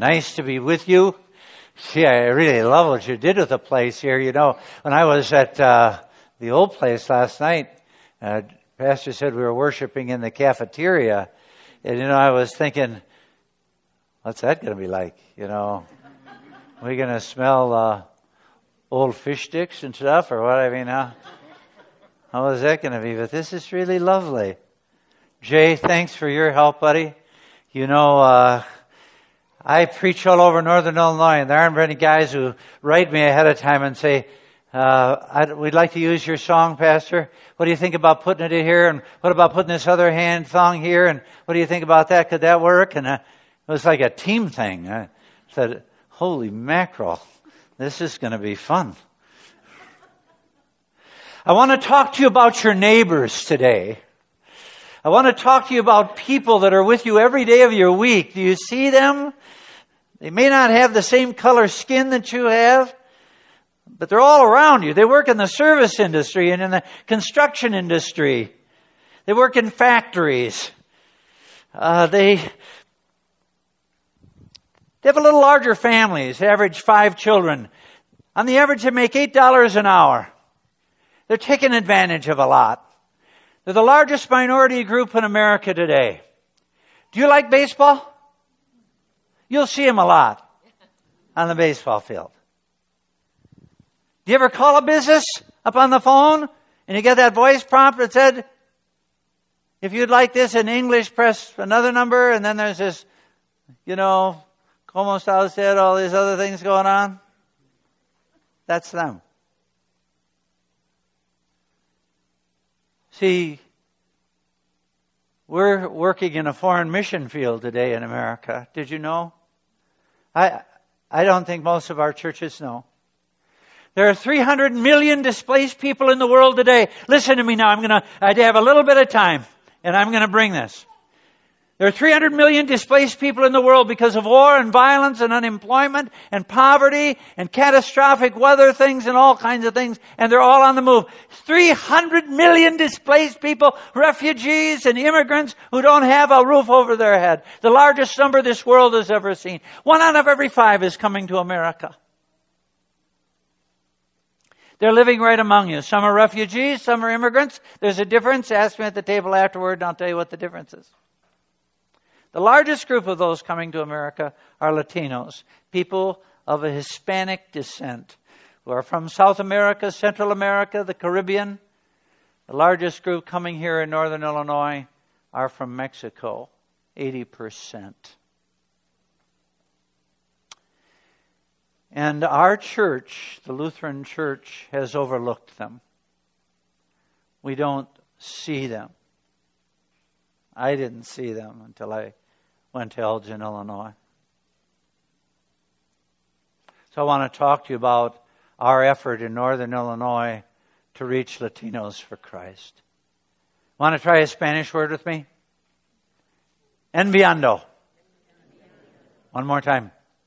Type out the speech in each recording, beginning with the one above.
Nice to be with you. See, I really love what you did with the place here. You know, when I was at the old place last night, Pastor said we were worshiping in the cafeteria. And, you know, I was thinking, what's that going to be like? You know, are we going to smell old fish sticks and stuff or what? I mean, how is that going to be? But this is really lovely. Jay, thanks for your help, buddy. You know, I preach all over Northern Illinois, and there aren't many guys who write me ahead of time and say, we'd like to use your song, Pastor. What do you think about putting it in here? And what about putting this other hand song here? And what do you think about that? Could that work? And it was like a team thing. I said, holy mackerel, this is going to be fun. I want to talk to you about your neighbors today. I want to talk to you about people that are with you every day of your week. Do you see them? They may not have the same color skin that you have, but they're all around you. They work in the service industry and in the construction industry. They work in factories. They have a little larger families, average 5 children. On the average, they make $8 an hour. They're taking advantage of a lot. They're the largest minority group in America today. Do you like baseball? You'll see them a lot on the baseball field. Do you ever call a business up on the phone and you get that voice prompt that said, if you'd like this in English, press another number, and then there's this, you know, como está usted, all these other things going on? That's them. See, we're working in a foreign mission field today in America. Did you know? I don't think most of our churches know. There are 300 million displaced people in the world today. Listen to me now. I have a little bit of time, and I'm going to bring this. There are 300 million displaced people in the world because of war and violence and unemployment and poverty and catastrophic weather things and all kinds of things. And they're all on the move. 300 million displaced people, refugees and immigrants who don't have a roof over their head. The largest number this world has ever seen. 1 out of every 5 is coming to America. They're living right among you. Some are refugees, some are immigrants. There's a difference. Ask me at the table afterward and I'll tell you what the difference is. The largest group of those coming to America are Latinos, people of a Hispanic descent, who are from South America, Central America, the Caribbean. The largest group coming here in Northern Illinois are from Mexico, 80%. And our church, the Lutheran Church, has overlooked them. We don't see them. I didn't see them until I went to Elgin, Illinois. So I want to talk to you about our effort in Northern Illinois to reach Latinos for Christ. Want to try a Spanish word with me? Enviando. One more time.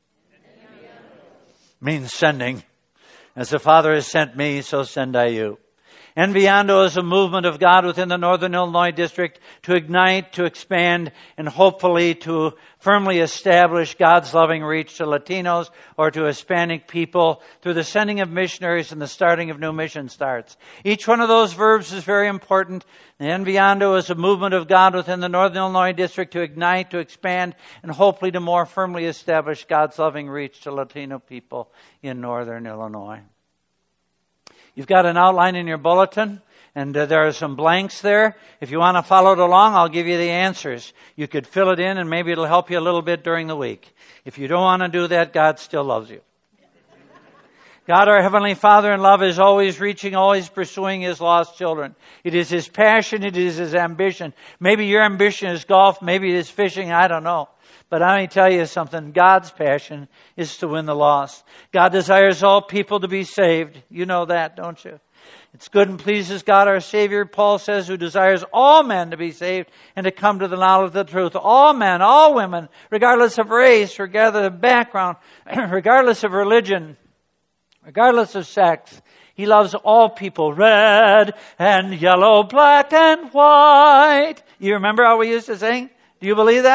Means sending. As the Father has sent me, so send I you. Enviando is a movement of God within the Northern Illinois district to ignite, to expand, and hopefully to firmly establish God's loving reach to Latinos or to Hispanic people through the sending of missionaries and the starting of new mission starts. Each one of those verbs is very important. Enviando is a movement of God within the Northern Illinois district to ignite, to expand, and hopefully to more firmly establish God's loving reach to Latino people in Northern Illinois. You've got an outline in your bulletin, and there are some blanks there. If you want to follow it along, I'll give you the answers. You could fill it in, and maybe it'll help you a little bit during the week. If you don't want to do that, God still loves you. God, our Heavenly Father in love, is always reaching, always pursuing His lost children. It is His passion. It is His ambition. Maybe your ambition is golf. Maybe it is fishing. I don't know. But let me tell you something. God's passion is to win the lost. God desires all people to be saved. You know that, don't you? It's good and pleases God our Savior, Paul says, who desires all men to be saved and to come to the knowledge of the truth. All men, all women, regardless of race, regardless of background, regardless of religion, regardless of sex. He loves all people, red and yellow, black and white. You remember how we used to sing? Do you believe that?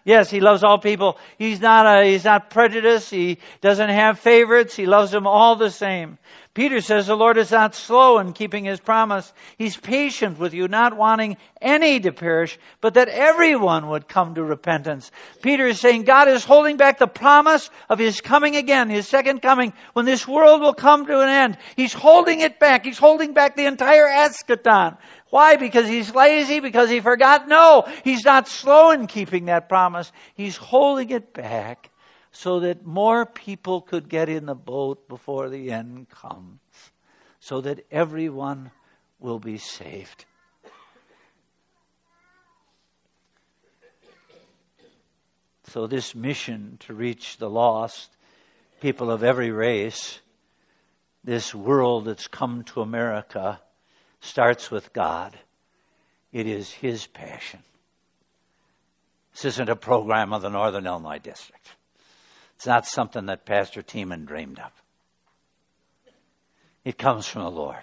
Yes, He loves all people. He's not prejudiced. He doesn't have favorites. He loves them all the same. Peter says the Lord is not slow in keeping His promise. He's patient with you, not wanting any to perish, but that everyone would come to repentance. Peter is saying God is holding back the promise of His coming again, His second coming, when this world will come to an end. He's holding it back. He's holding back the entire eschaton. Why? Because He's lazy? Because He forgot? No, He's not slow in keeping that promise. He's holding it back so that more people could get in the boat before the end comes, so that everyone will be saved. So this mission to reach the lost, people of every race, this world that's come to America, starts with God. It is His passion. This isn't a program of the Northern Illinois District. It's not something that Pastor Tiemann dreamed of. It comes from the Lord.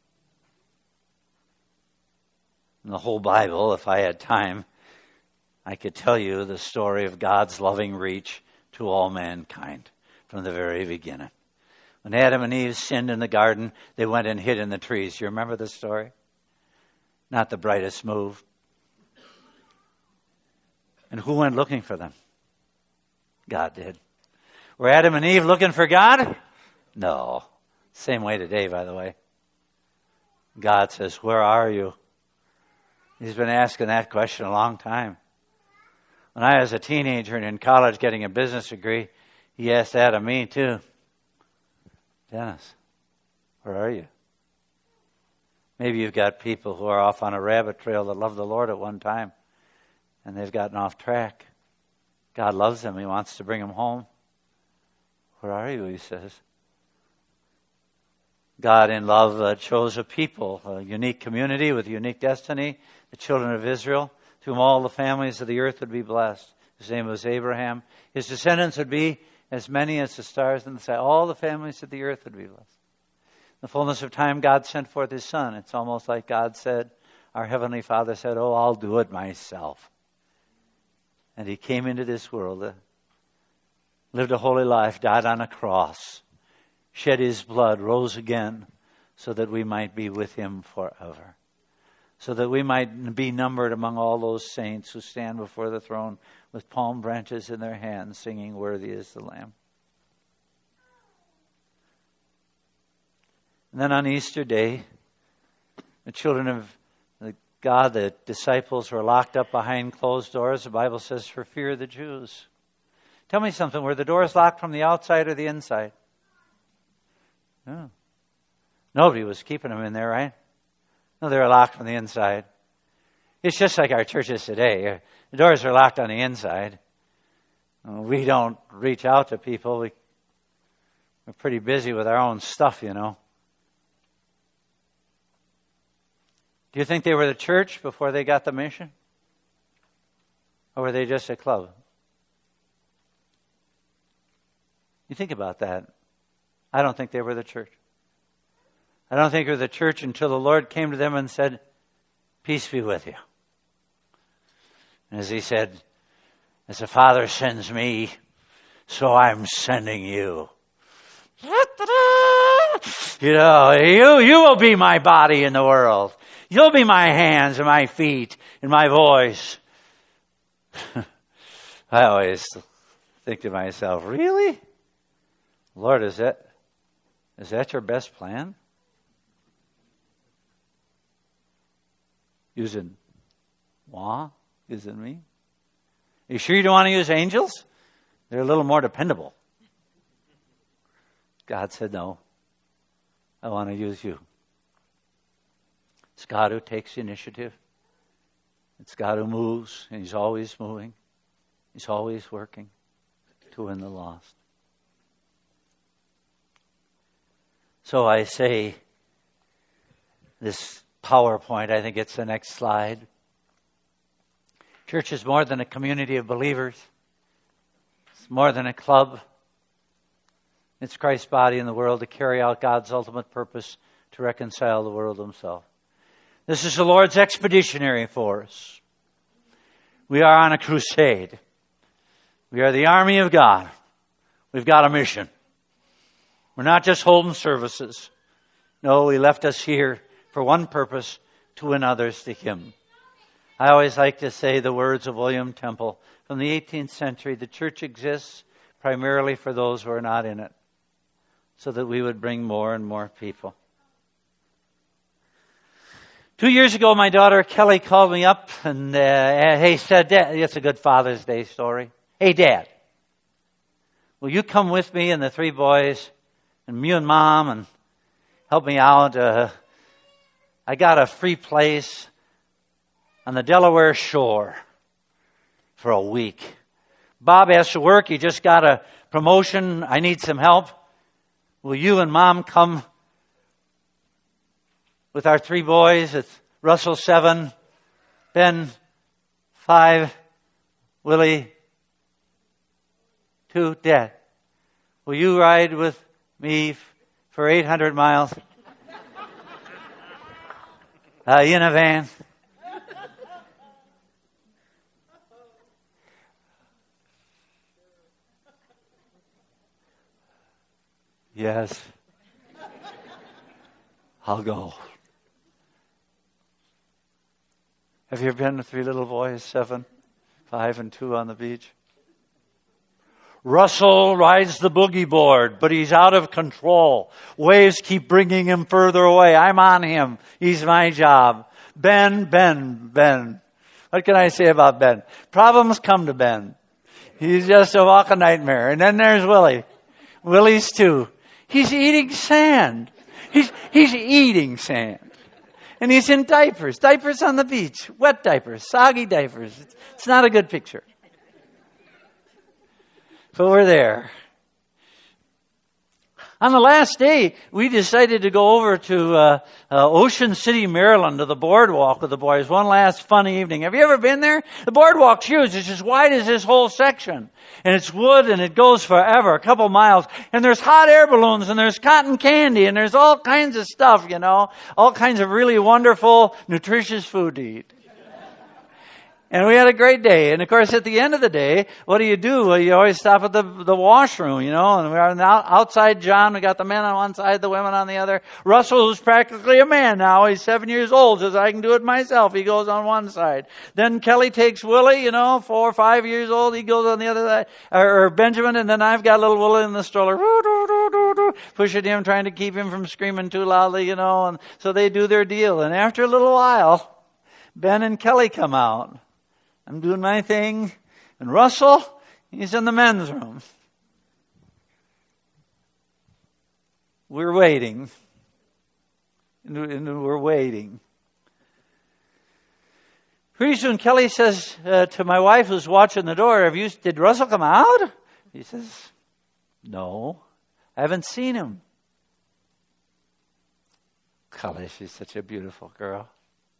In the whole Bible, if I had time, I could tell you the story of God's loving reach to all mankind from the very beginning. When Adam and Eve sinned in the garden, they went and hid in the trees. You remember the story? Not the brightest move. And who went looking for them? God did. Were Adam and Eve looking for God? No. Same way today, by the way. God says, where are you? He's been asking that question a long time. When I was a teenager and in college getting a business degree, He asked that of me too. Dennis, where are you? Maybe you've got people who are off on a rabbit trail that loved the Lord at one time, and they've gotten off track. God loves them. He wants to bring them home. Where are you? He says. God in love chose a people, a unique community with a unique destiny, the children of Israel, to whom all the families of the earth would be blessed. His name was Abraham. His descendants would be as many as the stars in the sky. All the families of the earth would be blessed. In the fullness of time, God sent forth His Son. It's almost like God said, our Heavenly Father said, oh, I'll do it myself. And He came into this world, lived a holy life, died on a cross, shed His blood, rose again, so that we might be with Him forever. So that we might be numbered among all those saints who stand before the throne with palm branches in their hands, singing, worthy is the Lamb. And then on Easter Day, the children of God, the disciples, were locked up behind closed doors. The Bible says, for fear of the Jews. Tell me something, were the doors locked from the outside or the inside? No. Nobody was keeping them in there, right? No, they were locked from the inside. It's just like our churches today. The doors are locked on the inside. We don't reach out to people. We're pretty busy with our own stuff, you know. Do you think they were the church before they got the mission? Or were they just a club? You think about that. I don't think they were the church. I don't think they were the church until the Lord came to them and said, peace be with you. And as He said, as the Father sends me, so I'm sending you. You know, you will be my body in the world. You'll be my hands and my feet and my voice. I always think to myself, really? Lord, is that your best plan? Using me? Are you sure you don't want to use angels? They're a little more dependable. God said, no, I want to use you. It's God who takes the initiative. It's God who moves, and He's always moving. He's always working to win the lost. So I say, this PowerPoint, I think it's the next slide. Church is more than a community of believers. It's more than a club. It's Christ's body in the world to carry out God's ultimate purpose to reconcile the world to Himself. This is the Lord's expeditionary force. We are on a crusade. We are the army of God. We've got a mission. We're not just holding services. No, He left us here for one purpose, to win others to Him. I always like to say the words of William Temple from the 18th century, the church exists primarily for those who are not in it, so that we would bring more and more people. 2 years ago, my daughter Kelly called me up and said, Dad, it's a good Father's Day story. Hey, Dad, will you come with me and the 3 boys and me and Mom and help me out? I got a free place on the Delaware shore for a week. Bob has to work. He just got a promotion. I need some help. Will you and Mom come with our 3 boys? It's Russell 7, Ben 5, Willie 2. Dad, will you ride with me for 800 miles in a van? Yes, I'll go. Have you ever been with 3 little boys, 7, 5, and 2 on the beach? Russell rides the boogie board, but he's out of control. Waves keep bringing him further away. I'm on him. He's my job. Ben. What can I say about Ben? Problems come to Ben. He's just a walking nightmare. And then there's Willie. Willie's 2. He's eating sand. He's eating sand. And he's in diapers. Diapers on the beach. Wet diapers. Soggy diapers. It's not a good picture. So we're there. On the last day, we decided to go over to Ocean City, Maryland, to the boardwalk with the boys. One last fun evening. Have you ever been there? The boardwalk's huge. It's as wide as this whole section. And it's wood and it goes forever, a couple miles. And there's hot air balloons and there's cotton candy and there's all kinds of stuff, all kinds of really wonderful, nutritious food to eat. And we had a great day. And of course, at the end of the day, what do? Well, you always stop at the washroom, and we're outside John. We got the men on one side, the women on the other. Russell, who's practically a man now, he's 7 years old, says, I can do it myself. He goes on one side. Then Kelly takes Willie, 4 or 5 years old. He goes on the other side, or Benjamin, and then I've got little Willie in the stroller, pushing him, trying to keep him from screaming too loudly, and so they do their deal. And after a little while, Ben and Kelly come out. I'm doing my thing. And Russell, he's in the men's room. We're waiting. And we're waiting. Pretty soon Kelly says to my wife who's watching the door, did Russell come out? He says, no, I haven't seen him. Kelly, she's such a beautiful girl.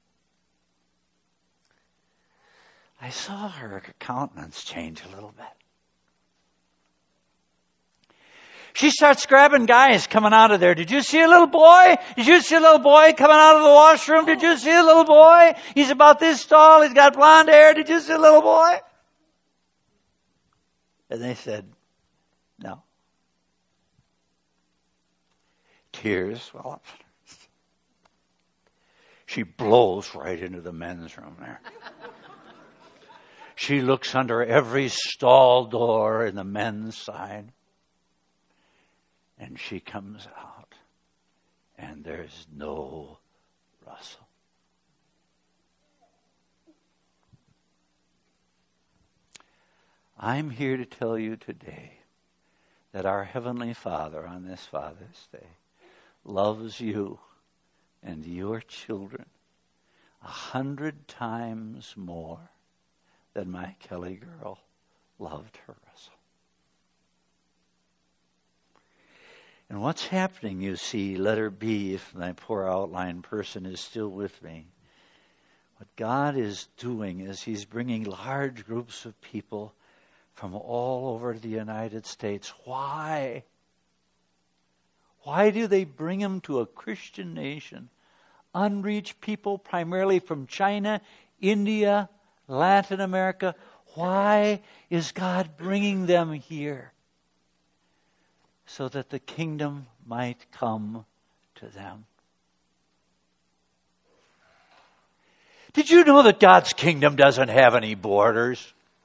I saw her countenance change a little bit. She starts grabbing guys coming out of there. Did you see a little boy? Did you see a little boy coming out of the washroom? Did you see a little boy? He's about this tall. He's got blonde hair. Did you see a little boy? And they said, no. Tears well up. She blows right into the men's room there. She looks under every stall door in the men's side. And she comes out. And there's no Russell. I'm here to tell you today that our Heavenly Father on this Father's Day loves you and your children 100 times more than my Kelly girl loved her Russell. And what's happening, you see, letter B, if my poor outline person is still with me. What God is doing is He's bringing large groups of people from all over the United States. Why? Why do they bring them to a Christian nation? Unreached people, primarily from China, India, Latin America. Why is God bringing them here? So that the kingdom might come to them. Did you know that God's kingdom doesn't have any borders?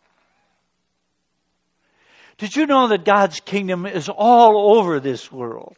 Did you know that God's kingdom is all over this world?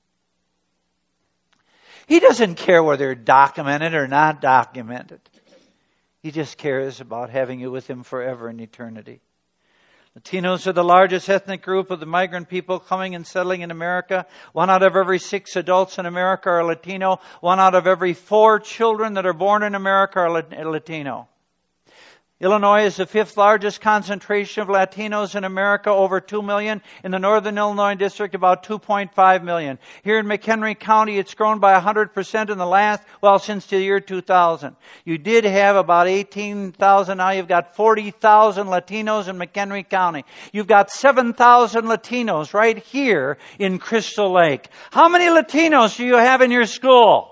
He doesn't care whether they're documented or not documented. He just cares about having you with Him forever in eternity. Latinos are the largest ethnic group of the migrant people coming and settling in America. 1 out of every 6 adults in America are Latino. 1 out of every 4 children that are born in America are Latino. Illinois is the 5th largest concentration of Latinos in America, over 2 million. In the Northern Illinois District, about 2.5 million. Here in McHenry County, it's grown by 100% in the since the year 2000. You did have about 18,000. Now you've got 40,000 Latinos in McHenry County. You've got 7,000 Latinos right here in Crystal Lake. How many Latinos do you have in your school?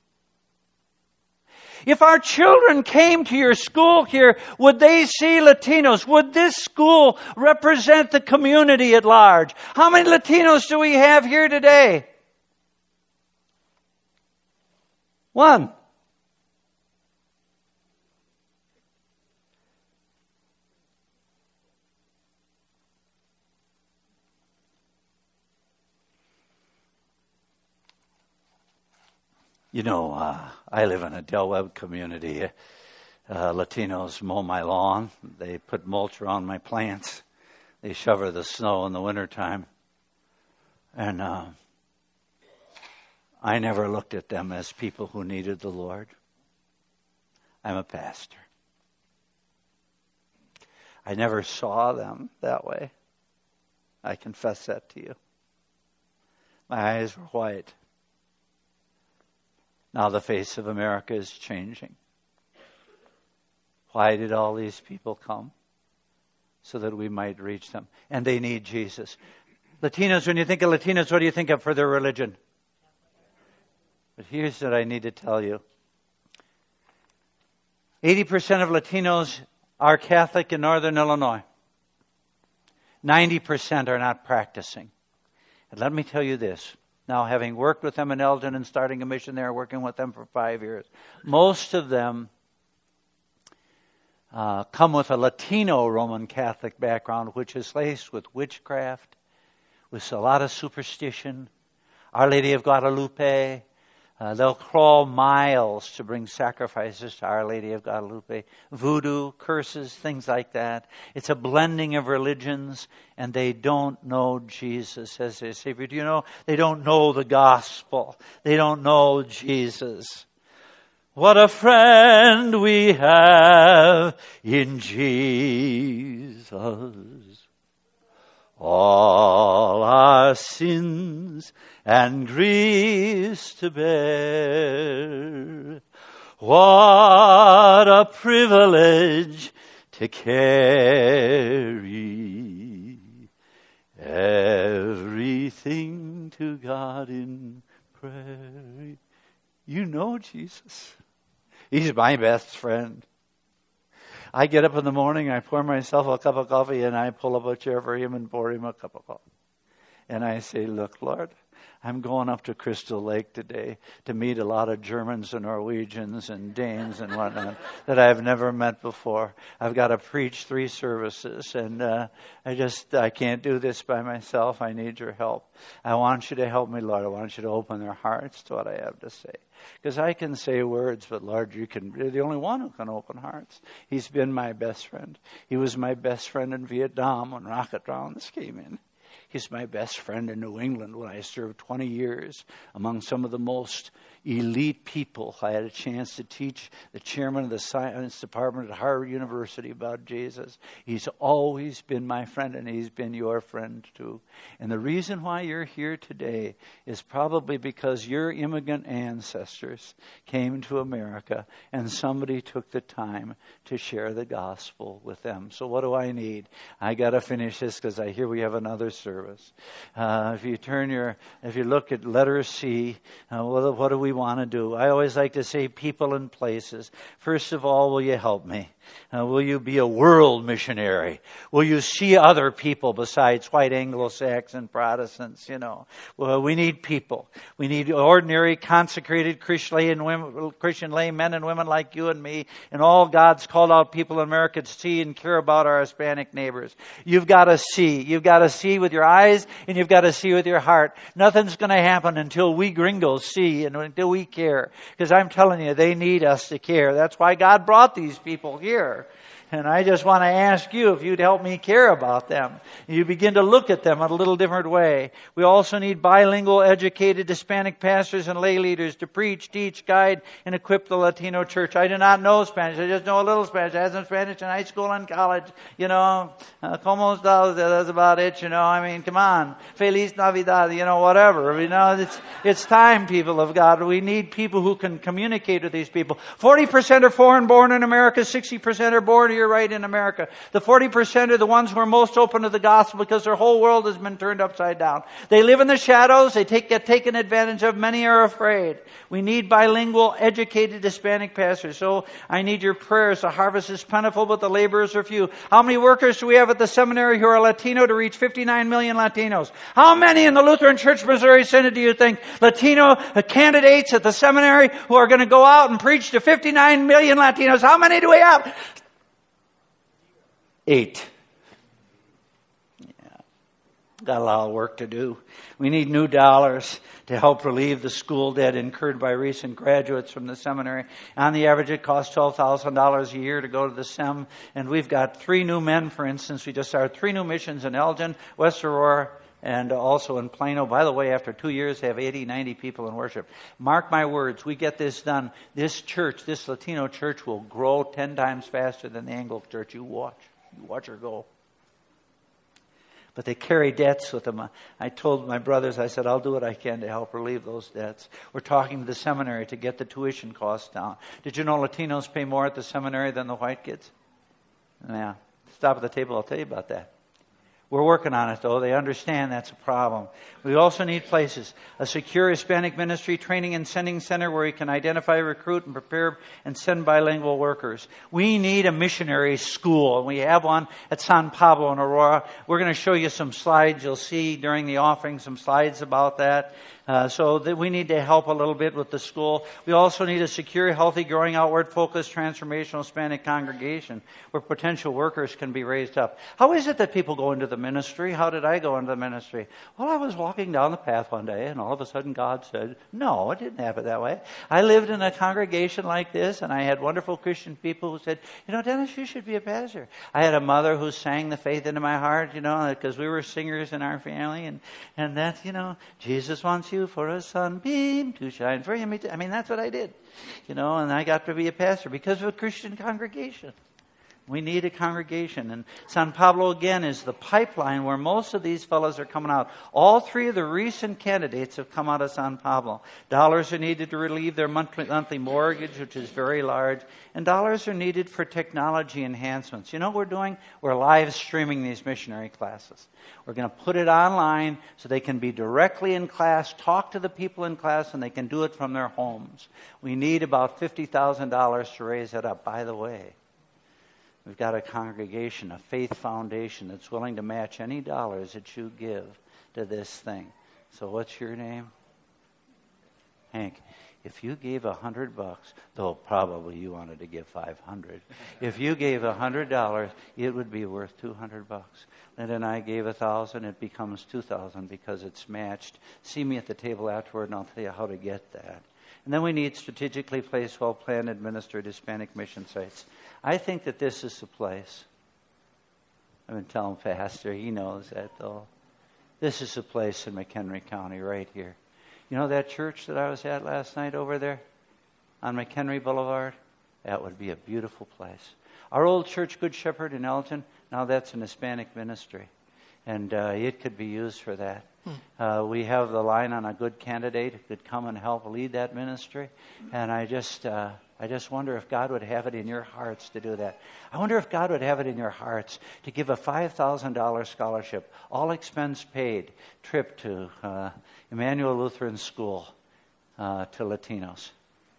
If our children came to your school here, would they see Latinos? Would this school represent the community at large? How many Latinos do we have here today? 1. You know, I live in a Del Webb community. Latinos mow my lawn. They put mulch around my plants. They shovel the snow in the wintertime. And I never looked at them as people who needed the Lord. I'm a pastor. I never saw them that way. I confess that to you. My eyes were white. Now the face of America is changing. Why did all these people come? So that we might reach them. And they need Jesus. Latinos, when you think of Latinos, what do you think of for their religion? But here's what I need to tell you. 80% of Latinos are Catholic in Northern Illinois. 90% are not practicing. And let me tell you this. Now, having worked with them in Elgin and starting a mission there, working with them for 5 years, most of them come with a Latino Roman Catholic background, which is laced with witchcraft, with a lot of superstition. Our Lady of Guadalupe. They'll crawl miles to bring sacrifices to Our Lady of Guadalupe. Voodoo, curses, things like that. It's a blending of religions, and they don't know Jesus as their Savior. Do you know? They don't know the gospel. They don't know Jesus. What a friend we have in Jesus. All our sins and griefs to bear. What a privilege to carry everything to God in prayer. You know Jesus. He's my best friend. I get up in the morning, I pour myself a cup of coffee, and I pull up a chair for him and pour him a cup of coffee. And I say, look, Lord, I'm going up to Crystal Lake today to meet a lot of Germans and Norwegians and Danes and whatnot that I've never met before. I've got to preach 3 services, and I can't do this by myself. I need your help. I want you to help me, Lord. I want you to open their hearts to what I have to say. Because I can say words, but Lord, you're the only one who can open hearts. He's been my best friend. He was my best friend in Vietnam when rocket rounds came in. He's my best friend in New England when I served 20 years among some of the most elite people. I had a chance to teach the chairman of the science department at Harvard University about Jesus. He's always been my friend, and he's been your friend too. And the reason why you're here today is probably because your immigrant ancestors came to America and somebody took the time to share the gospel with them. So what do I need? I got to finish this because I hear we have another service. If you look at letter C, what do we want to do? I always like to say people and places. First of all, will you help me? Will you be a world missionary? Will you see other people besides white Anglo-Saxon Protestants? Well, we need people. We need ordinary, consecrated Christian lay men and women like you and me, and all God's called out people in America to see and care about our Hispanic neighbors. You've got to see. You've got to see with your eyes, and you've got to see with your heart. Nothing's going to happen until we gringos see and until we care. Because I'm telling you, they need us to care. That's why God brought these people here. And I just want to ask you if you'd help me care about them. You begin to look at them in a little different way. We also need bilingual, educated Hispanic pastors and lay leaders to preach, teach, guide, and equip the Latino church. I do not know Spanish. I just know a little Spanish. I had some Spanish in high school and college. Como estás? That's about it. I mean, come on. Feliz Navidad. Whatever. It's time, people of God. We need people who can communicate with these people. 40% are foreign born in America. 60% are born here right in America. The 40% are the ones who are most open to the gospel because their whole world has been turned upside down. They live in the shadows. They get taken advantage of. Many are afraid. We need bilingual, educated Hispanic pastors. So I need your prayers. The harvest is plentiful, but the laborers are few. How many workers do we have at the seminary who are Latino to reach 59 million Latinos? How many in the Lutheran Church Missouri Synod do you think Latino candidates at the seminary who are going to go out and preach to 59 million Latinos? How many do we have? 8. Got a lot of work to do. We need new dollars to help relieve the school debt incurred by recent graduates from the seminary. On the average, it costs $12,000 a year to go to the SEM. And we've got 3 new men, for instance. We just started 3 new missions in Elgin, West Aurora, and also in Plano. By the way, after 2 years, they have 80, 90 people in worship. Mark my words, we get this done. This church, this Latino church, will grow 10 times faster than the Anglo church. You watch. You watch her go. But they carry debts with them. I told my brothers, I said, I'll do what I can to help relieve those debts. We're talking to the seminary to get the tuition costs down. Did you know Latinos pay more at the seminary than the white kids? Yeah. Stop at the table, I'll tell you about that. We're working on it, though. They understand that's a problem. We also need places. A secure Hispanic ministry training and sending center where we can identify, recruit, and prepare and send bilingual workers. We need a missionary school, and we have one at San Pablo in Aurora. We're going to show you some slides. You'll see during the offering some slides about that. So that we need to help a little bit with the school. We also need a secure, healthy, growing, outward-focused, transformational Hispanic congregation where potential workers can be raised up. How is it that people go into the ministry? How did I go into the ministry? Well, I was walking down the path one day, and all of a sudden God said, no, it didn't happen that way. I lived in a congregation like this, and I had wonderful Christian people who said, Dennis, you should be a pastor. I had a mother who sang the faith into my heart, because we were singers in our family, and that, Jesus wants you for a sunbeam to shine for him. I mean, that's what I did, and I got to be a pastor because of a Christian congregation. We need a congregation. And San Pablo, again, is the pipeline where most of these fellows are coming out. All 3 of the recent candidates have come out of San Pablo. Dollars are needed to relieve their monthly mortgage, which is very large. And dollars are needed for technology enhancements. You know what we're doing? We're live streaming these missionary classes. We're going to put it online so they can be directly in class, talk to the people in class, and they can do it from their homes. We need about $50,000 to raise it up. By the way, we've got a congregation, a faith foundation that's willing to match any dollars that you give to this thing. So what's your name? Hank. If you gave $100, though probably you wanted to give $500. If you gave $100, it would be worth $200. Linda and I gave $1,000. It becomes $2,000 because it's matched. See me at the table afterward, and I'll tell you how to get that. And then we need strategically placed, well-planned, administered Hispanic mission sites. I think that this is the place. I've been telling Pastor, he knows that though. This is the place in McHenry County right here. You know that church that I was at last night over there on McHenry Boulevard? That would be a beautiful place. Our old church, Good Shepherd in Elgin, now that's an Hispanic ministry. And it could be used for that. We have the line on a good candidate who could come and help lead that ministry. And I just wonder if God would have it in your hearts to do that. I wonder if God would have it in your hearts to give a $5,000 scholarship, all expense paid, trip to Emmanuel Lutheran School to Latinos.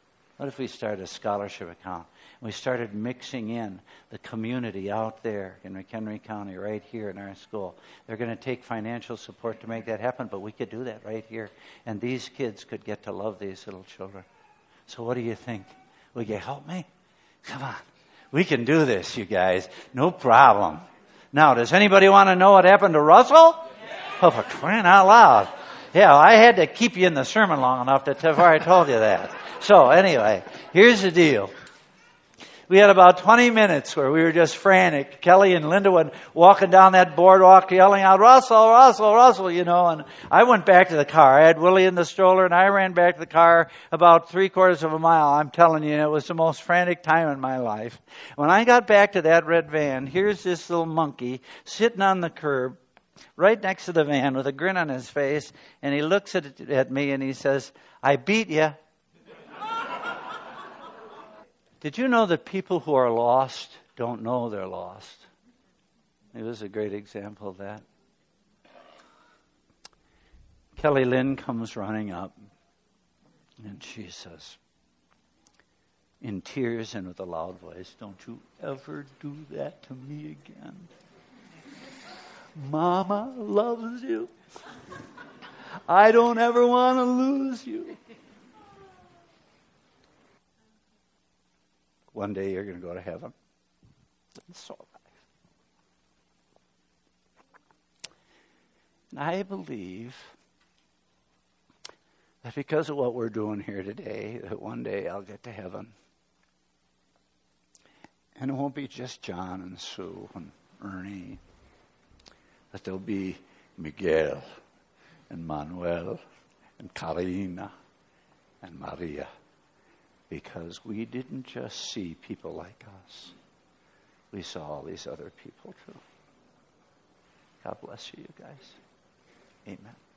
What if we started a scholarship account? And we started mixing in the community out there in McHenry County, right here in our school. They're going to take financial support to make that happen, but we could do that right here. And these kids could get to love these little children. So what do you think? Will you help me? Come on. We can do this, you guys. No problem. Now, does anybody want to know what happened to Russell? Oh, for crying out loud. Yeah, I had to keep you in the sermon long enough before I told you that. So anyway, here's the deal. We had about 20 minutes where we were just frantic. Kelly and Linda went walking down that boardwalk yelling out, Russell, Russell, Russell, and I went back to the car. I had Willie in the stroller and I ran back to the car about 3/4 of a mile. I'm telling you, it was the most frantic time in my life. When I got back to that red van, here's this little monkey sitting on the curb right next to the van with a grin on his face, and he looks at me and he says, I beat you. Did you know that people who are lost don't know they're lost? It was a great example of that. Kelly Lynn comes running up, and she says, in tears and with a loud voice, don't you ever do that to me again. Mama loves you. I don't ever want to lose you. One day you're going to go to heaven. It's all right. And I believe that because of what we're doing here today, that one day I'll get to heaven. And it won't be just John and Sue and Ernie. That there'll be Miguel and Manuel and Karina and Maria. Because we didn't just see people like us. We saw all these other people too. God bless you guys. Amen.